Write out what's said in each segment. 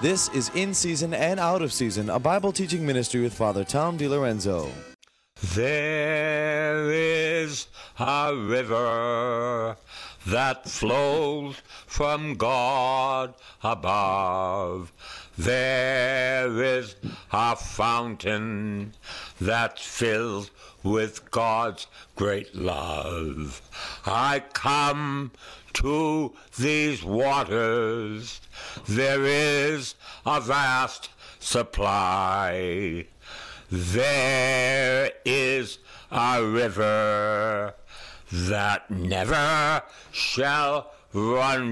This is In Season and Out of Season, a Bible teaching ministry with Father Tom DiLorenzo. There is a river that flows from God above. There is a fountain that's filled with God's great love. I come to these waters. There is a vast supply. There is a river that never shall run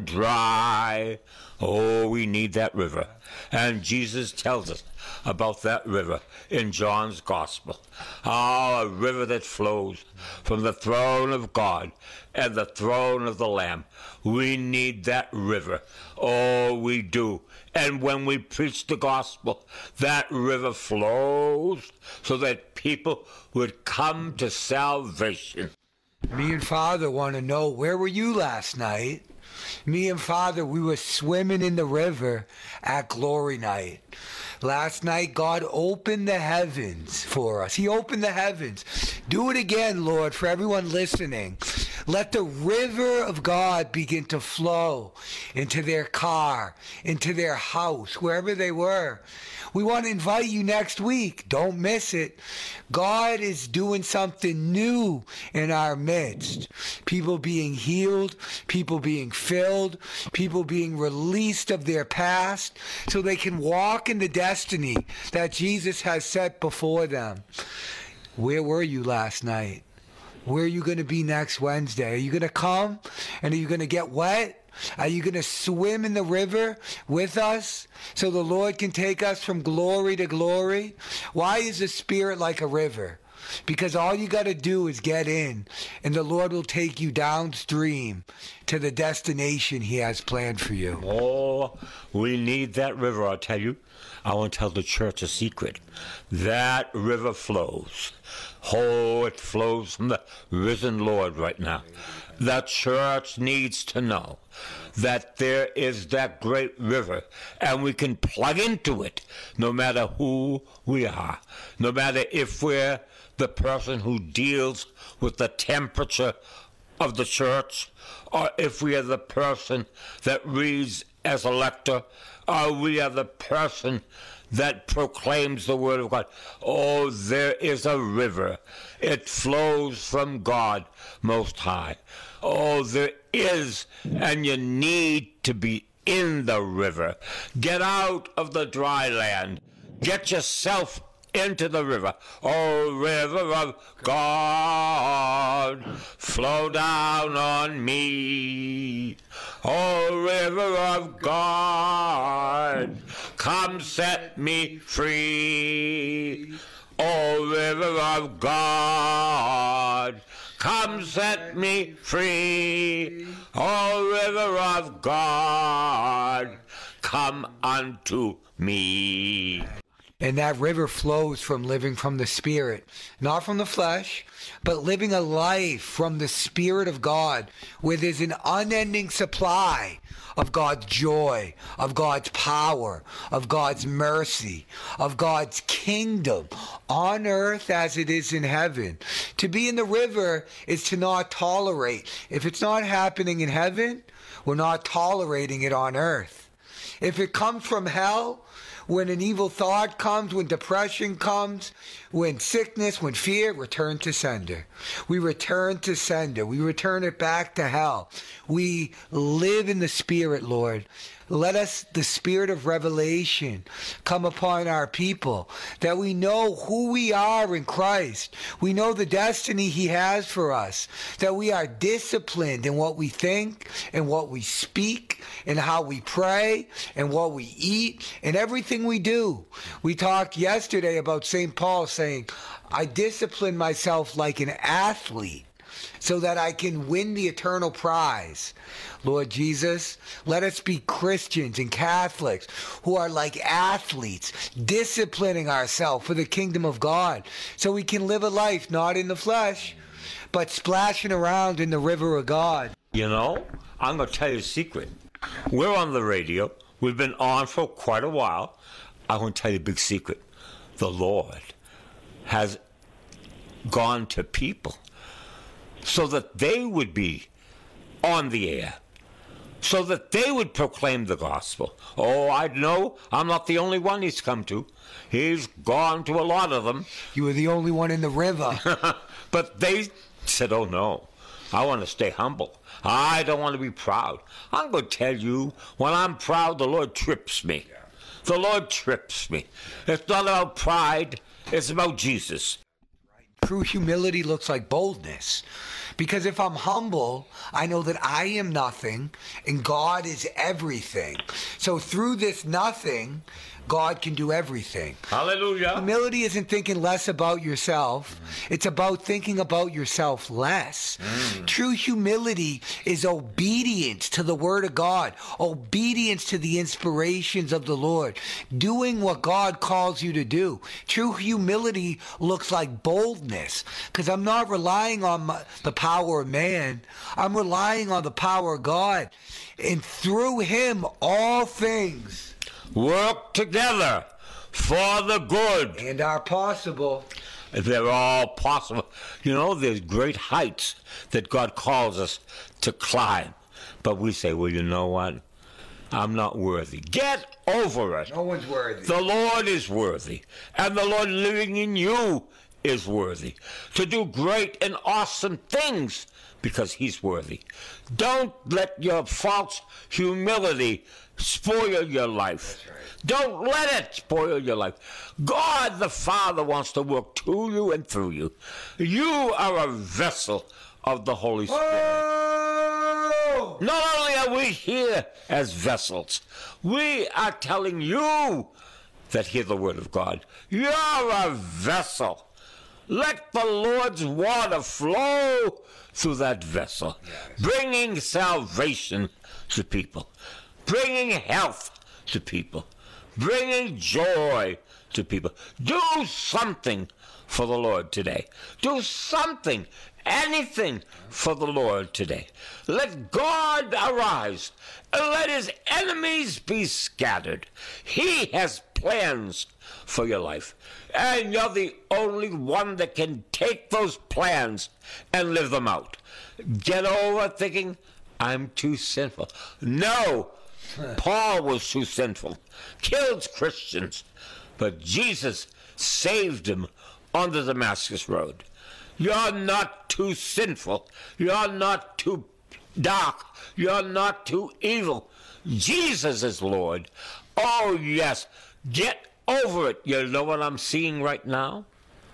dry. Oh, we need that river. And Jesus tells us about that river in John's Gospel. Oh, a river that flows from the throne of God and the throne of the Lamb. We need that river. Oh, we do. And when we preach the gospel, that river flows so that people would come to salvation. Me and Father want to know, where were you last night? Me and Father, we were swimming in the river at Glory Night. Last night, God opened the heavens for us. He opened the heavens. Do it again, Lord, for everyone listening. Let the river of God begin to flow into their car, into their house, wherever they were. We want to invite you next week. Don't miss it. God is doing something new in our midst. People being healed, people being filled, people being released of their past so they can walk in the destiny that Jesus has set before them. Where were you last night? Where are you going to be next Wednesday? Are you going to come and are you going to get wet? Are you going to swim in the river with us so the Lord can take us from glory to glory? Why is the Spirit like a river? Because all you got to do is get in, and the Lord will take you downstream to the destination He has planned for you. Oh, we need that river, I'll tell you. I want to tell the church a secret. That river flows. Oh, it flows from the risen Lord right now. The church needs to know that there is that great river, and we can plug into it no matter who we are, no matter if we're the person who deals with the temperature of the church, or if we are the person that reads as a lector, or we are the person that proclaims the word of God. Oh, there is a river. It flows from God Most High. Oh, there is, and you need to be in the river. Get out of the dry land. Get yourself into the river. Oh, river of God, flow down on me. Oh, river of God, come set me free. Oh, river of God, come set me free. Oh, river of God, come unto me. And that river flows from living from the Spirit, not from the flesh, but living a life from the Spirit of God, where there's an unending supply of God's joy, of God's power, of God's mercy, of God's kingdom on earth as it is in heaven. To be in the river is to not tolerate. If it's not happening in heaven, we're not tolerating it on earth. If it comes from hell, when an evil thought comes, when depression comes, when sickness, when fear, return to sender. We return to sender. We return it back to hell. We live in the Spirit, Lord. Let us, the Spirit of revelation, come upon our people, that we know who we are in Christ. We know the destiny He has for us, that we are disciplined in what we think and what we speak and how we pray and what we eat and everything we do. We talked yesterday about St. Paul saying, I discipline myself like an athlete so that I can win the eternal prize. Lord Jesus, let us be Christians and Catholics who are like athletes, disciplining ourselves for the kingdom of God, so we can live a life not in the flesh, but splashing around in the river of God. You know, I'm going to tell you a secret. We're on the radio. We've been on for quite a while. I want to tell you a big secret. The Lord has gone to people so that they would be on the air, so that they would proclaim the gospel. Oh, I know I'm not the only one he's come to. He's gone to a lot of them. You were the only one in the river. But they said, oh no, I want to stay humble. I don't want to be proud. I'm going to tell you, when I'm proud, the Lord trips me. The Lord trips me. It's not about pride. It's about Jesus. True humility looks like boldness. Because if I'm humble, I know that I am nothing and God is everything. So through this nothing, God can do everything. Hallelujah. Humility isn't thinking less about yourself. It's about thinking about yourself less. True humility is obedience to the Word of God, obedience to the inspirations of the Lord, doing what God calls you to do. True humility looks like boldness, because I'm not relying on the power of man. I'm relying on the power of God. And through Him, all things work together for the good. and are possible. They're all possible. You know, there's great heights that God calls us to climb. But we say, well, you know what? I'm not worthy. Get over it. No one's worthy. The Lord is worthy. And the Lord living in you is worthy to do great and awesome things because He's worthy. Don't let your false humility spoil your life. That's right. Don't let it spoil your life. God the Father wants to work to you and through you. You are a vessel of the Holy Spirit. Oh! Not only are we here as vessels, we are telling you that hear the word of God. You're a vessel. Let the Lord's water flow through that vessel, bringing salvation to people, bringing health to people, bringing joy to people. Do something for the Lord today. Do something, anything for the Lord today. Let God arise and let His enemies be scattered. He has plans for your life, and you're the only one that can take those plans and live them out. Get over thinking, I'm too sinful. No, Paul was too sinful, killed Christians, but Jesus saved him on the Damascus Road. You're not too sinful. You're not too dark. You're not too evil. Jesus is Lord. Oh, yes. Get over it. You know what I'm seeing right now?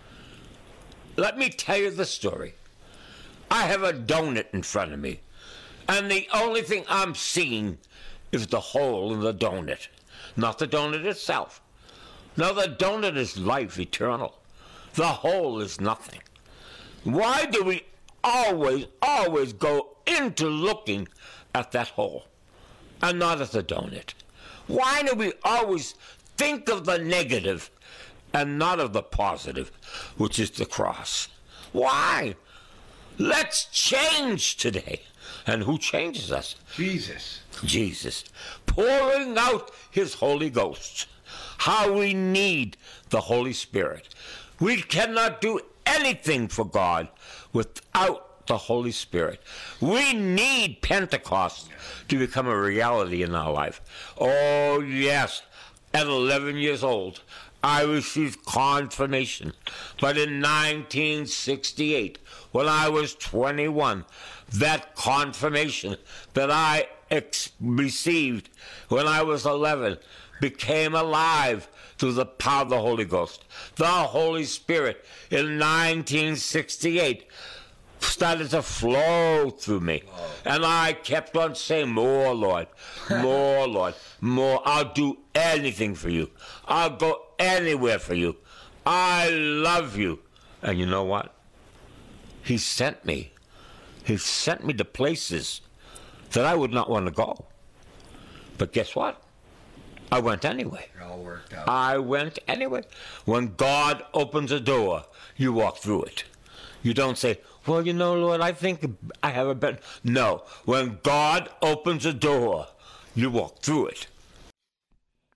Let me tell you the story. I have a donut in front of me, and the only thing I'm seeing is the hole in the donut, not the donut itself. Now, the donut is life eternal. The hole is nothing. Why do we always go into looking at that hole and not at the donut? Why do we always think of the negative and not of the positive, which is the cross? Why? Let's change today. And who changes us? Jesus. Jesus. Pouring out His Holy Ghost. How we need the Holy Spirit. We cannot do anything for God without the Holy Spirit. We need Pentecost to become a reality in our life. Oh, yes. At 11 years old, I received confirmation. But in 1968, when I was 21, that confirmation that I received when I was 11 became alive through the power of the Holy Ghost. The Holy Spirit in 1968 started to flow through me. And I kept on saying, more, Lord, more, Lord, more. I'll do anything for you. I'll go anywhere for you. I love you. And you know what? He sent me. He sent me to places that I would not want to go. But guess what? I went anyway. It all worked out. I went anyway. When God opens a door, you walk through it. You don't say, well, you know, Lord, I think I have a better... No. When God opens a door, you walk through it.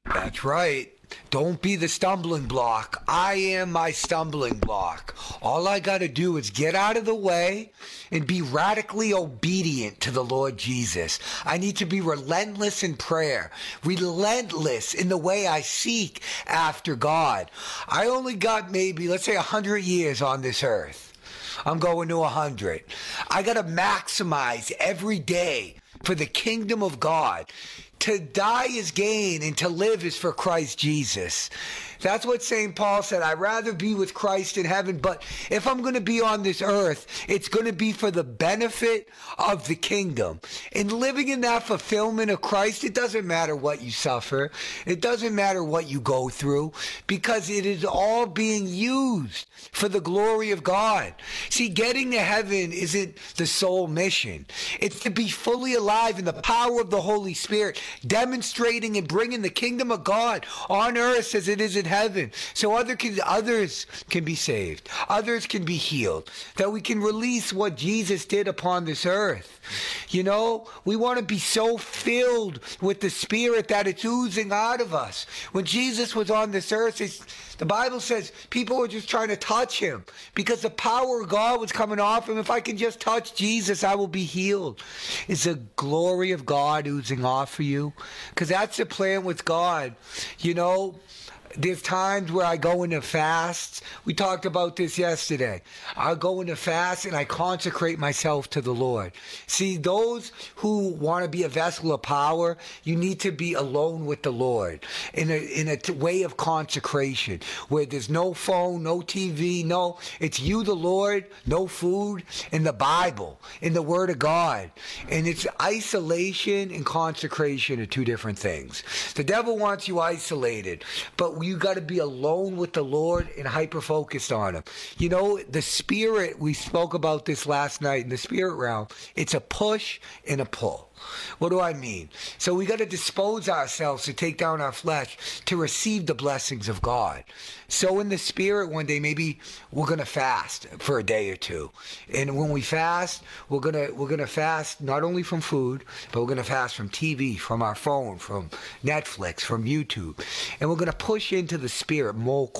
That's right. Don't be the stumbling block. I am my stumbling block. All I got to do is get out of the way and be radically obedient to the Lord Jesus. I need to be relentless in prayer, relentless in the way I seek after God. I only got maybe, let's say, 100 years on this earth. I'm going to 100. I got to maximize every day for the kingdom of God. To die is gain and to live is for Christ Jesus. That's what St. Paul said. I'd rather be with Christ in heaven, but if I'm going to be on this earth, it's going to be for the benefit of the kingdom. And living in that fulfillment of Christ, it doesn't matter what you suffer. It doesn't matter what you go through, because it is all being used for the glory of God. See, getting to heaven isn't the sole mission. It's to be fully alive in the power of the Holy Spirit, demonstrating and bringing the kingdom of God on earth as it is in heaven, so others can be saved, others can be healed, that we can release what Jesus did upon this earth. You know, we want to be so filled with the Spirit that it's oozing out of us. When Jesus was on this earth, the Bible says people were just trying to touch him because the power of God was coming off him. If I can just touch Jesus, I will be healed. Is the glory of God oozing off for you? Because that's the plan with God. You know, there's times where I go into fasts. We talked about this yesterday. I go into fast and I consecrate myself to the Lord. See, those who want to be a vessel of power, you need to be alone with the Lord in a way of consecration where there's no phone, no TV, it's you, the Lord, no food, and the Bible, in the Word of God. And it's isolation and consecration are two different things. The devil wants you isolated, but you got to be alone with the Lord and hyper-focused on him. You know, the Spirit, we spoke about this last night in the Spirit realm, it's a push and a pull. What do I mean? So we got to dispose ourselves to take down our flesh to receive the blessings of God. So in the Spirit, one day maybe we're gonna fast for a day or two, and when we fast, we're gonna fast not only from food, but we're gonna fast from TV, from our phone, from Netflix, from YouTube, and we're gonna push into the Spirit.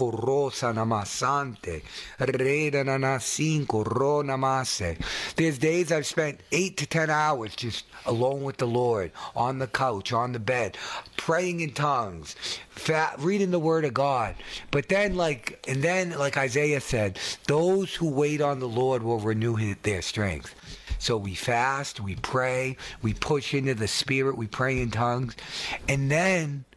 There's days I've spent 8 to 10 hours just alone with the Lord, on the couch, on the bed, praying in tongues, reading the Word of God. But then, like Isaiah said, those who wait on the Lord will renew their strength. So we fast, we pray, we push into the Spirit, we pray in tongues, and then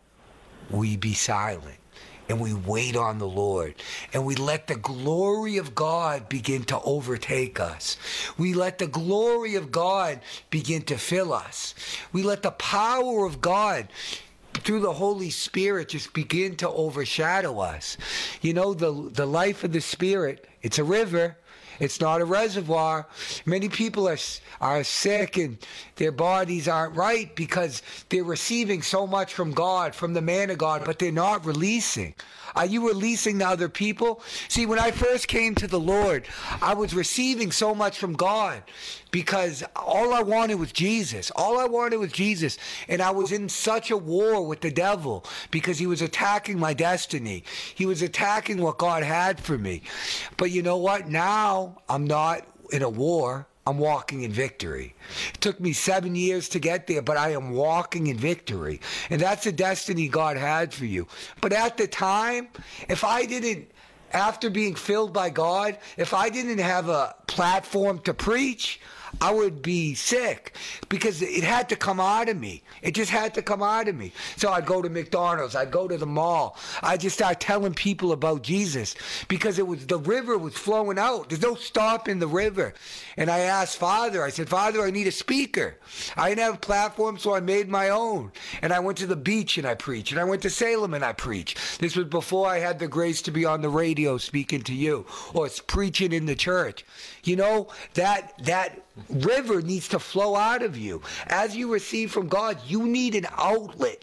we be silent. And we wait on the Lord. And we let the glory of God begin to overtake us. We let the glory of God begin to fill us. We let the power of God through the Holy Spirit just begin to overshadow us. You know, the life of the Spirit, it's a river. It's not a reservoir. Many people are sick and their bodies aren't right because they're receiving so much from God, from the man of God, but they're not releasing. Are you releasing to other people? See, when I first came to the Lord, I was receiving so much from God because all I wanted was Jesus. All I wanted was Jesus. And I was in such a war with the devil because he was attacking my destiny. He was attacking what God had for me. But you know what? Now I'm not in a war. I'm walking in victory. It took me 7 years to get there, but I am walking in victory. And that's the destiny God had for you. But at the time, if I didn't, after being filled by God, if I didn't have a platform to preach, I would be sick because it had to come out of me. It just had to come out of me. So I'd go to McDonald's. I'd go to the mall. I'd just start telling people about Jesus because the river was flowing out. There's no stopping the river. And I asked Father, I said, Father, I need a speaker. I didn't have a platform, so I made my own. And I went to the beach and I preached. And I went to Salem and I preached. This was before I had the grace to be on the radio speaking to you or preaching in the church. You know, that river needs to flow out of you. As you receive from God, you need an outlet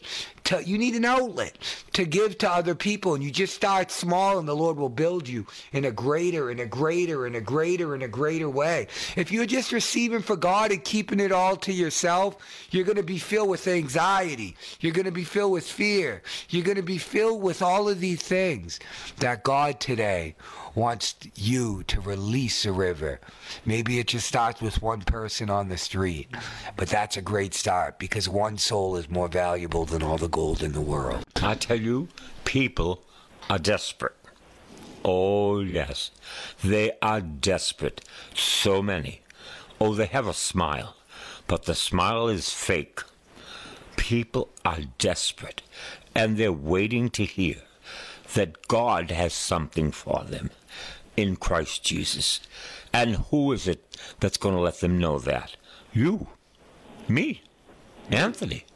You need an outlet to give to other people, and you just start small, and the Lord will build you in a greater and a greater and a greater and a greater way. If you're just receiving for God and keeping it all to yourself, you're going to be filled with anxiety. You're going to be filled with fear. You're going to be filled with all of these things that God today wants you to release a river. Maybe it just starts with one person on the street, but that's a great start, because one soul is more valuable than all the gold in the world. I tell you, people are desperate. Oh, yes. They are desperate. So many. Oh, they have a smile, but the smile is fake. People are desperate, and they're waiting to hear that God has something for them in Christ Jesus. And who is it that's going to let them know that? You, me, Anthony,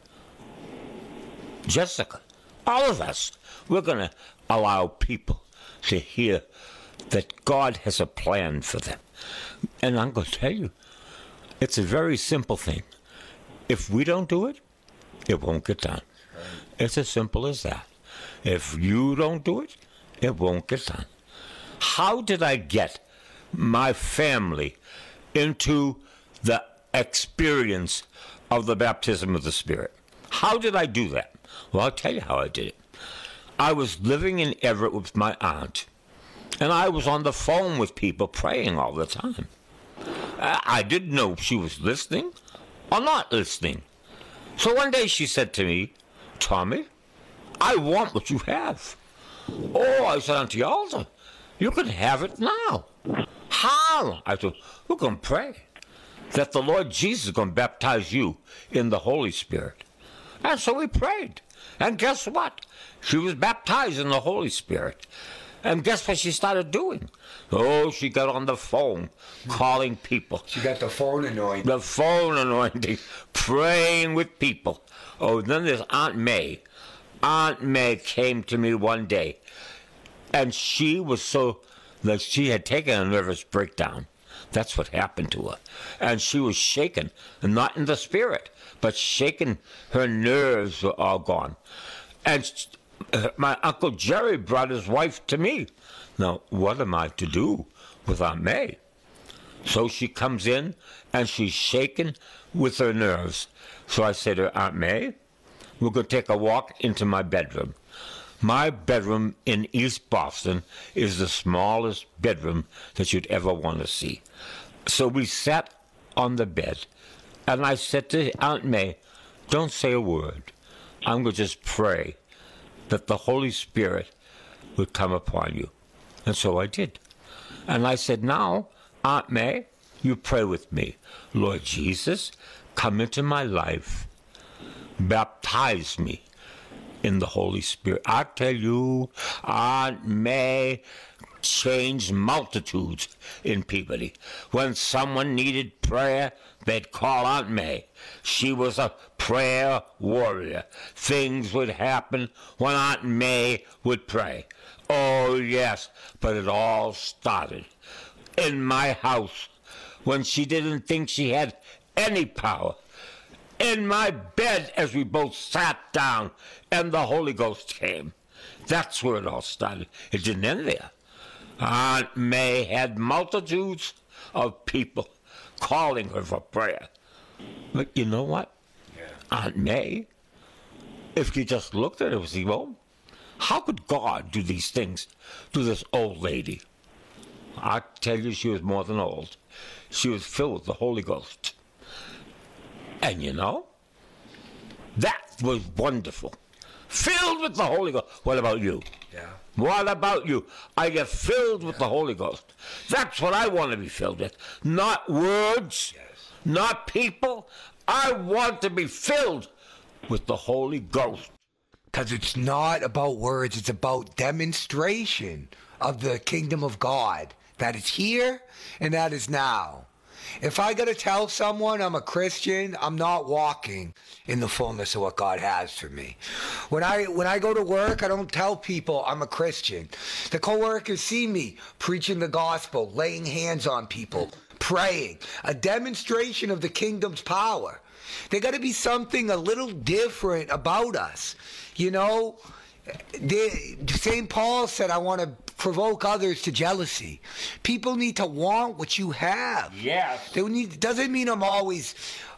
Jessica, all of us. We're going to allow people to hear that God has a plan for them. And I'm going to tell you, it's a very simple thing. If we don't do it, it won't get done. It's as simple as that. If you don't do it, it won't get done. How did I get my family into the experience of the baptism of the Spirit? How did I do that? Well, I'll tell you how I did it. I was living in Everett with my aunt, and I was on the phone with people praying all the time. I didn't know if she was listening or not listening. So one day she said to me, "Tommy, I want what you have." Oh, I said, "Auntie Alda, you can have it now." How? I said, "We're going to pray that the Lord Jesus is going to baptize you in the Holy Spirit." And so we prayed. And guess what? She was baptized in the Holy Spirit. And guess what she started doing? Oh, she got on the phone calling people. She got the phone anointing. The phone anointing, praying with people. Oh, then there's Aunt May. Aunt May came to me one day, and she was so that she had taken a nervous breakdown. That's what happened to her. And she was shaken, not in the spirit, but shaken. Her nerves were all gone. And my Uncle Jerry brought his wife to me. Now, what am I to do with Aunt May? So she comes in, and she's shaken with her nerves. So I said to her, "Aunt May, we're going to take a walk into my bedroom." My bedroom in East Boston is the smallest bedroom that you'd ever want to see. So we sat on the bed, and I said to Aunt May, "Don't say a word. I'm going to just pray that the Holy Spirit would come upon you." And so I did. And I said, "Now, Aunt May, you pray with me. Lord Jesus, come into my life. Baptize me in the Holy Spirit." I tell you, Aunt May changed multitudes in Peabody. When someone needed prayer, they'd call Aunt May. She was a prayer warrior. Things would happen when Aunt May would pray. Oh, yes, but it all started in my house when she didn't think she had any power. In my bed as we both sat down and the Holy Ghost came. That's where it all started. It didn't end there. Aunt May had multitudes of people calling her for prayer. But you know what? Yeah. Aunt May, if you just looked at her, see, well, how could God do these things to this old lady? I tell you, she was more than old. She was filled with the Holy Ghost. And you know, that was wonderful. Filled with the Holy Ghost. What about you? Yeah. What about you? Are you filled with the Holy Ghost? That's what I want to be filled with. Not words, not people. I want to be filled with the Holy Ghost. Because it's not about words, it's about demonstration of the kingdom of God. That is here and that is now. If I got to tell someone I'm a Christian, I'm not walking in the fullness of what God has for me. When I go to work, I don't tell people I'm a Christian. The coworkers see me preaching the gospel, laying hands on people, praying, a demonstration of the kingdom's power. There got to be something a little different about us. You know, St. Paul said, I want to provoke others to jealousy. People need to want what you have. Yes. Doesn't mean I'm always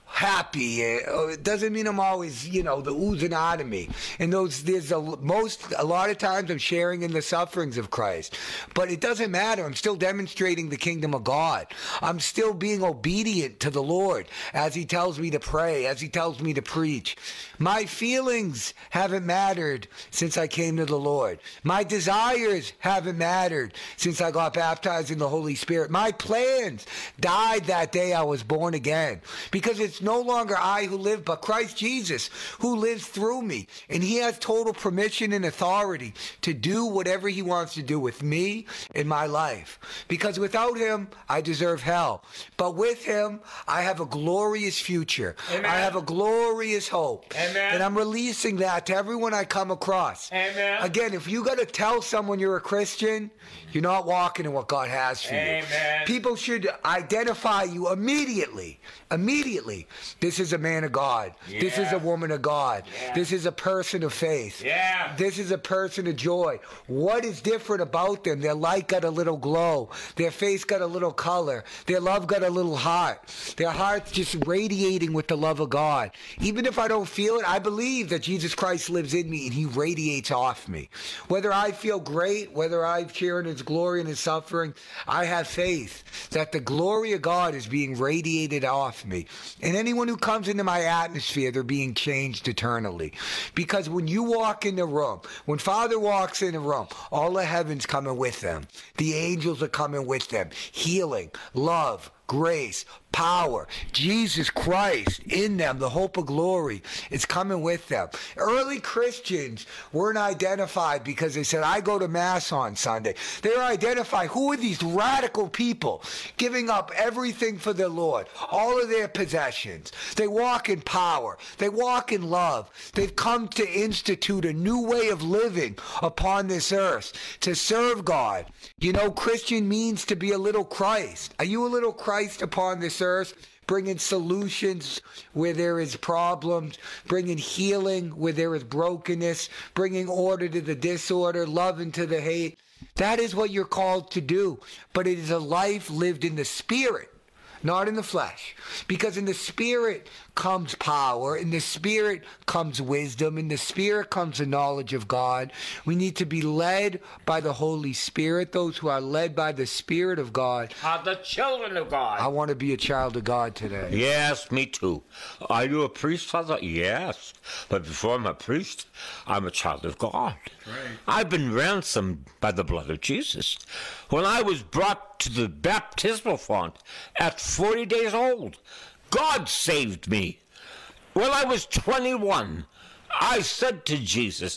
happy. It doesn't mean I'm always, the oozing out of me. And there's a lot of times I'm sharing in the sufferings of Christ. But it doesn't matter. I'm still demonstrating the kingdom of God. I'm still being obedient to the Lord as he tells me to pray, as he tells me to preach. My feelings haven't mattered since I came to the Lord. My desires haven't mattered since I got baptized in the Holy Spirit. My plans died that day I was born again, because it's no longer I who live, but Christ Jesus who lives through me. And he has total permission and authority to do whatever he wants to do with me in my life. Because without him, I deserve hell. But with him, I have a glorious future. Amen. I have a glorious hope. Amen. And I'm releasing that to everyone I come across. Amen. Again, if you got to tell someone you're a Christian, you're not walking in what God has for Amen. you. People should identify you immediately. Immediately. This is a man of God. Yeah. This is a woman of God. Yeah. This is a person of faith. Yeah. This is a person of joy. What is different about them? Their light got a little glow. Their face got a little color. Their love got a little heart. Their heart's just radiating with the love of God. Even if I don't feel it, I believe that Jesus Christ lives in me and he radiates off me. Whether I feel great, whether I share in his glory and his suffering, I have faith that the glory of God is being radiated off me. And anyone who comes into my atmosphere, they're being changed eternally. Because when you walk in the room, when Father walks in the room, all the heavens coming with them. The angels are coming with them. Healing, love, grace, power, Jesus Christ in them, the hope of glory is coming with them. Early Christians weren't identified because they said, I go to Mass on Sunday. They were identified, who are these radical people giving up everything for their Lord, all of their possessions. They walk in power. They walk in love. They've come to institute a new way of living upon this earth to serve God. Christian means to be a little Christ. Are you a little Christ upon this earth, bringing solutions where there is problems, bringing healing where there is brokenness, bringing order to the disorder, love into the hate? That is what you're called to do. But it is a life lived in the Spirit, not in the flesh. Because in the Spirit comes power, in the Spirit comes wisdom, in the Spirit comes the knowledge of God. We need to be led by the Holy Spirit. Those who are led by the Spirit of God Are the children of God. I want to be a child of God today. Yes, me too. Are you a priest, Father? Yes. But before I'm a priest, I'm a child of God. Right. I've been ransomed by the blood of Jesus. When I was brought to the baptismal font at 40 days old, God saved me. When I was 21, I said to Jesus,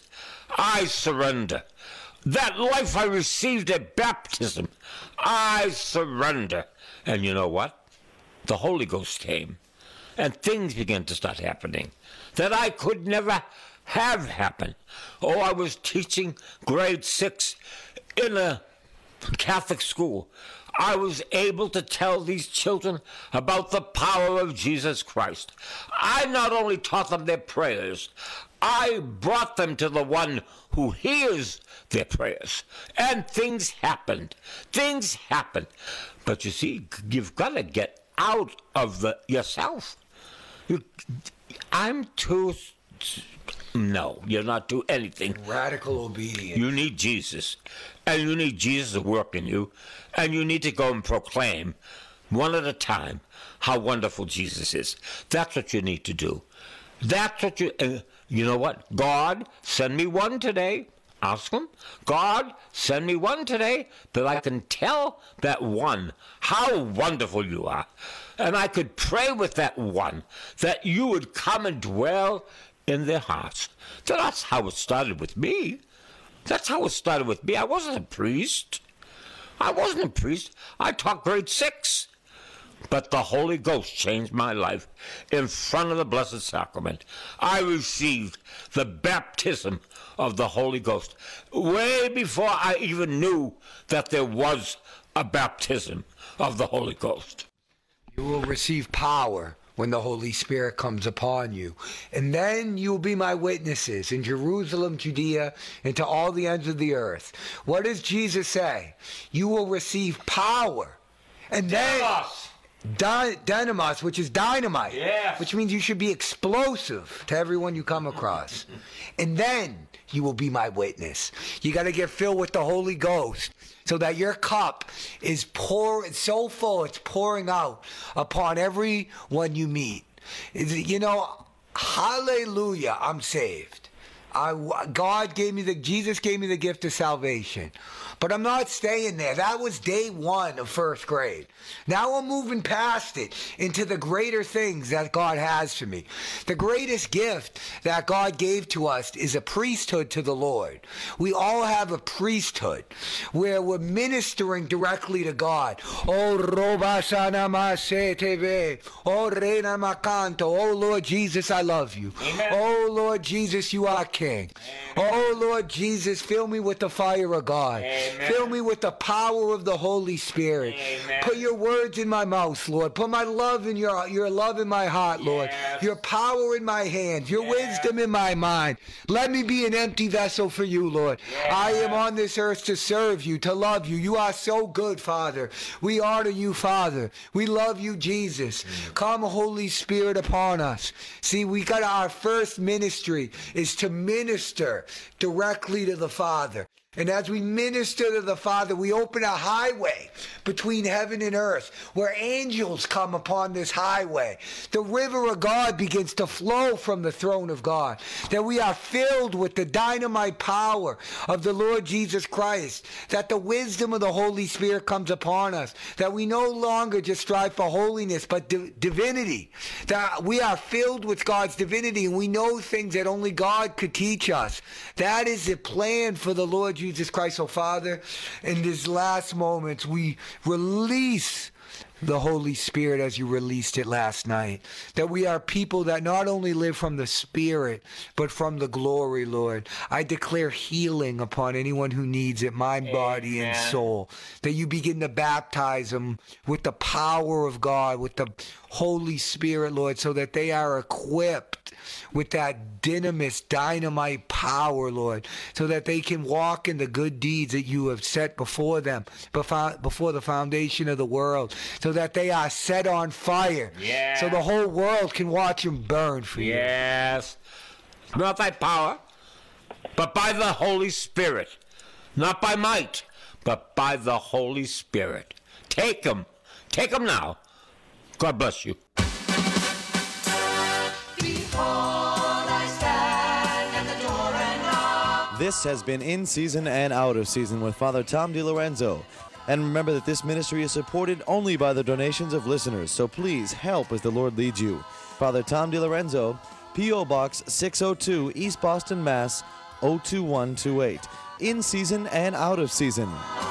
I surrender. That life I received at baptism, I surrender. And you know what? The Holy Ghost came, and things began to start happening that I could never have happen. Oh, I was teaching grade 6 in a Catholic school. I was able to tell these children about the power of Jesus Christ. I not only taught them their prayers, I brought them to the one who hears their prayers. And things happened. Things happened. But you see, you've got to get out of yourself. I'm too... No, you're not doing anything. Radical obedience. You need Jesus. And you need Jesus to work in you. And you need to go and proclaim, one at a time, how wonderful Jesus is. That's what you need to do. That's what you know what? God, send me one today. Ask him. God, send me one today that I can tell that one how wonderful you are. And I could pray with that one that you would come and dwell in their hearts. That's how it started with me. That's how it started with me. I wasn't a priest. I taught grade 6. But the Holy Ghost changed my life in front of the Blessed Sacrament. I received the baptism of the Holy Ghost way before I even knew that there was a baptism of the Holy Ghost. You will receive power when the Holy Spirit comes upon you. And then you will be my witnesses in Jerusalem, Judea, and to all the ends of the earth. What does Jesus say? You will receive power. And then dynamos, which is dynamite, Yes. which means you should be explosive to everyone you come across. And then you will be my witness. You got to get filled with the Holy Ghost so that your cup is so full it's pouring out upon everyone you meet. You know, hallelujah, I'm saved. Jesus gave me the gift of salvation. But I'm not staying there. That was day one of first grade. Now I'm moving past it into the greater things that God has for me. The greatest gift that God gave to us is a priesthood to the Lord. We all have a priesthood where we're ministering directly to God. Oh, Robasana Maseteve. Oh, Reina Macanto. Oh, Lord Jesus, I love you. Amen. Oh, Lord Jesus, you are King. Amen. Oh, Lord Jesus, fill me with the fire of God. Amen. Fill me with the power of the Holy Spirit. Amen. Put your words in my mouth, Lord. Put my love in your love in my heart, Lord. Yes. Your power in my hands. Your Yes. wisdom in my mind. Let me be an empty vessel for you, Lord. Yes. I am on this earth to serve you, to love you. You are so good, Father. We honor you, Father. We love you, Jesus. Come, Holy Spirit, upon us. See, we got our first ministry is to minister directly to the Father. And as we minister to the Father, we open a highway between heaven and earth where angels come upon this highway. The river of God begins to flow from the throne of God. That we are filled with the dynamite power of the Lord Jesus Christ. That the wisdom of the Holy Spirit comes upon us. That we no longer just strive for holiness, but divinity. That we are filled with God's divinity and we know things that only God could teach us. That is the plan for the Lord Jesus Christ. So, Father, in these last moments, we release the Holy Spirit as you released it last night. That we are people that not only live from the Spirit, but from the glory, Lord. I declare healing upon anyone who needs it, mind, body, and soul. That you begin to baptize them with the power of God, with the Holy Spirit, Lord, so that they are equipped with that dynamite power, Lord, so that they can walk in the good deeds that you have set before them, before the foundation of the world, so that they are set on fire, so the whole world can watch them burn for you. Yes. Not by power, but by the Holy Spirit. Not by might, but by the Holy Spirit. Take them. Take them now. God bless you. This has been In Season and Out of Season with Father Tom DiLorenzo. And remember that this ministry is supported only by the donations of listeners, so please help as the Lord leads you. Father Tom DiLorenzo, P.O. Box 602, East Boston, Mass. 02128. In Season and Out of Season.